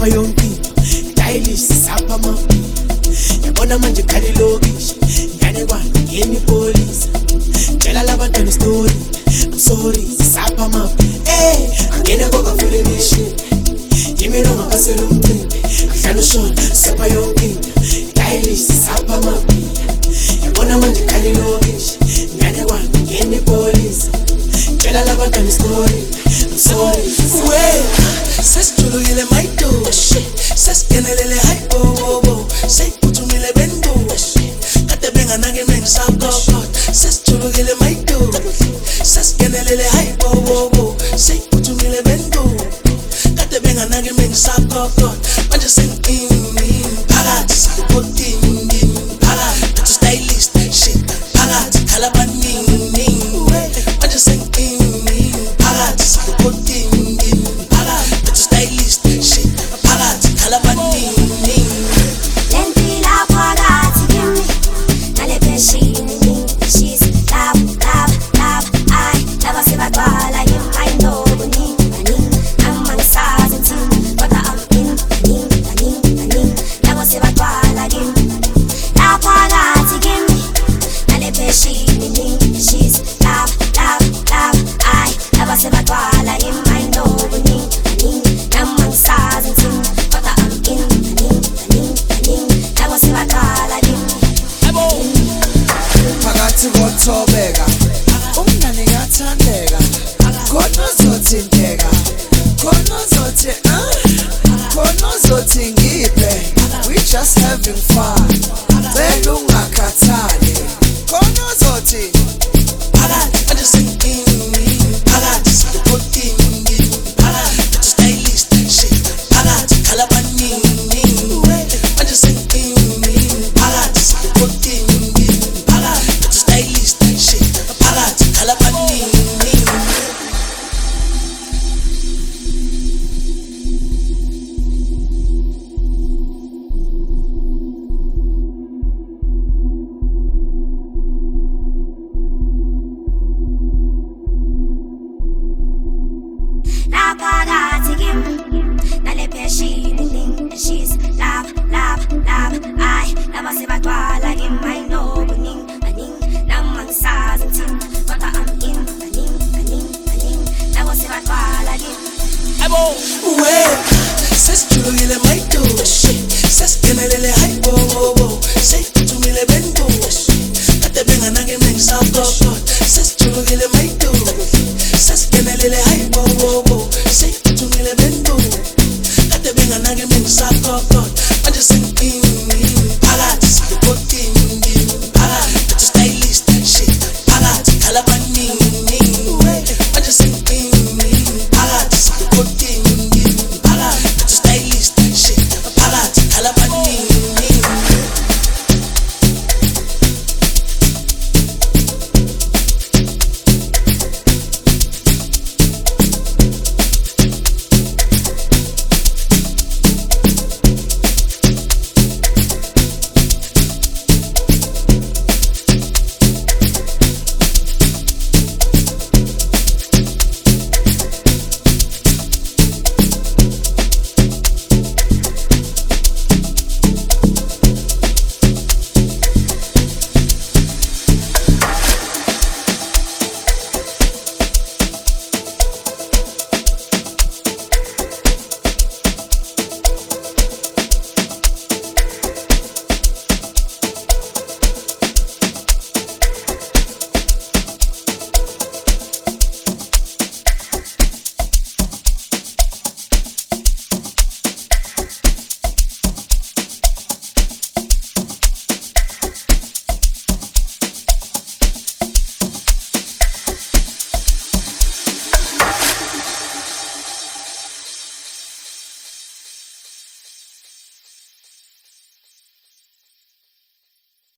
sapa yonke stylish sapa mapi yabona manje khali lokishi ngane kwani ngeni police tshela labantwana story I'm sorry sapa mapi angene koka full mission yimi lo ngapasela umcimbi ahlala ushona sapa yonke stylish sapa mapi yabona manje khali lokishi ngane kwani ngeni police tshela labantwana story I'm sorry sesijulukile mayido sesigenelele hayi bobo seyiphuthumile bendo kade benganake mengisakokot sesijulukile mayido sesigenelele hayi bobo seyiphuthumile bendo kade benganake mengisakokot manje sengini phakathi sakupotini phakathi to stylist shit phakathi khala abaningi manje sengini phakathi sakupotini Thobeka umnani ngathandeka khona uzothinteka khona uzothi khona uzothi ngiphe we just having fun bela ungakhathali khona uzothi phakathi manje sengini phakathi sakupotini phakathi to stylist shit phakathi khala abaningi manje sengini phakathi sakupotini she's love, I never say but while I in my no buning, namang saz and tin, but I'm in, never say but while I in. Says Julie might do shit, says Kenele high bobo, say to me le bendo, at the Benganagi makes up God, says Julie might do, says Kenele high bobo, say to me le bendo. Benganage men sakokot, I just sing